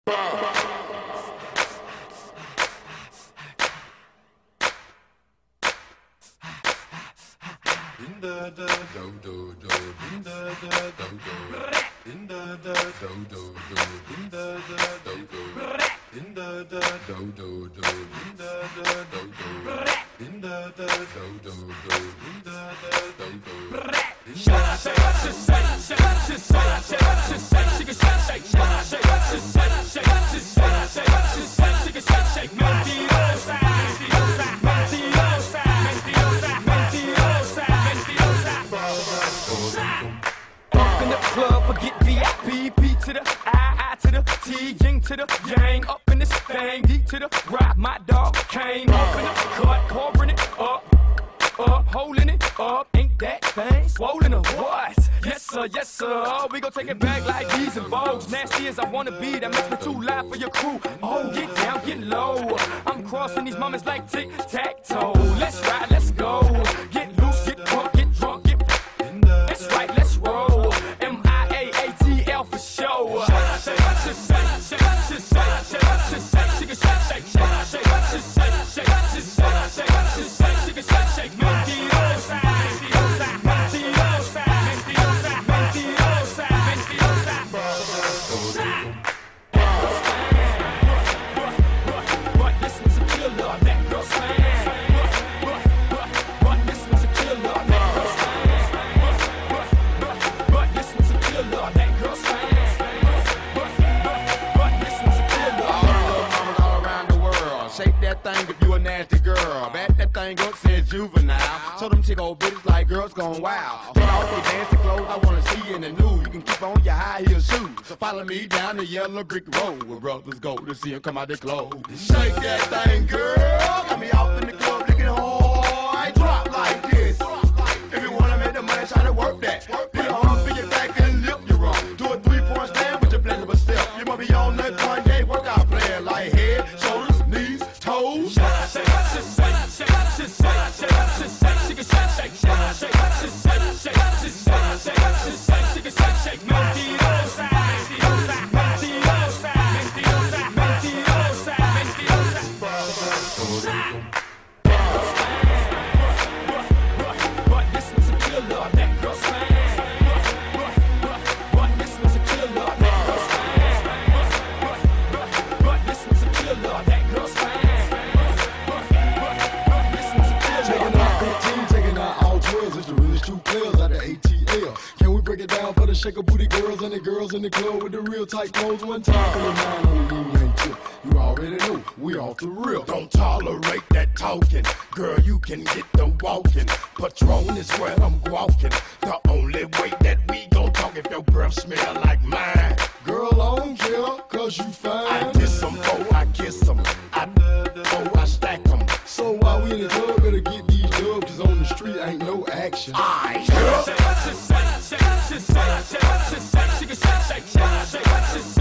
Up in the club, forget VIP, P to the I to the T, Ying to the gang. Up in this thing, D to the rock, my dog came up in the cut, pouring it up, holding it up. Ain't that thing swollen or what? Yes sir, we gon' take it back like these and Vogues. Nasty as I wanna be, that makes me too loud for your crew. Oh, get down, get low. I'm crossing these moments like tic-tac-toe. Let's ride, let's go. Get loose, get drunk, get that's right, let's roll. MIAATL for show. Thing if you a nasty girl, back that thing up, said juvenile. So them chick old bitches like girls gone wild. Take off your dancing clothes, I wanna see you in the nude. You can keep on your high heel shoes. So follow me down the yellow brick road where brothers go to see them come out their clothes. Shake that thing, girl. Got me off in the club looking hard. Drop like this. If you wanna make the money, try to work that. Put your arm in your back and lift your arm. Do a 3-point stand with your flexible step. You wanna be on that Kanye workout plan like head, shoulders, knees, toes. Shake booty girls and the girls in the club with the real tight clothes. One time for your mind on the moon ain't tip. You already know we off the real. Don't tolerate that talking, girl. You can get the walking. Patron is where I'm walking. The only way that we gon' talk if your breath smell like mine. Girl, I don't care, cause you fine. I diss them, oh, I kiss them. I stack them. So while we in the club, better get these dubs, cause on the street ain't no action. Shake,